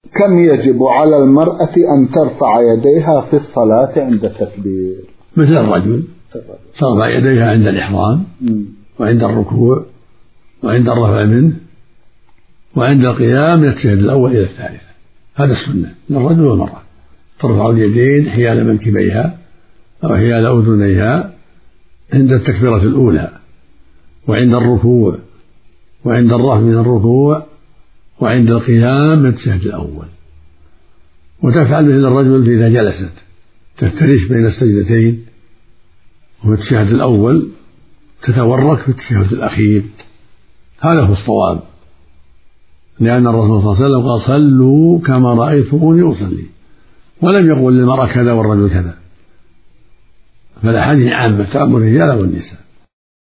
كم يجب على المرأة أن ترفع يديها في الصلاة عند التكبير؟ مثل الرجل، ترفع يديها عند الإحرام وعند الركوع وعند الرفع منه وعند القيام من التشهد الأول إلى الثالث. هذا السنة للرجل والمرأة، ترفع اليدين حيال منكبيها أو حيال أذنيها عند التكبيرة الأولى وعند الركوع وعند الرفع من الركوع وعند القيام من التشهد الأول. وتفعل مثل الرجل إذا جلست تفترش بين السجدتين، وفي التشهد الأول تتورك في التشهد الأخير. هذا هو الصواب، لأن الرسول صلى الله عليه وسلم قال صلوا كما رأيتموني أصلي، ولم يقل للمرأة كذا والرجل كذا، فالأحاديث عامة تأمر الرجال والنساء.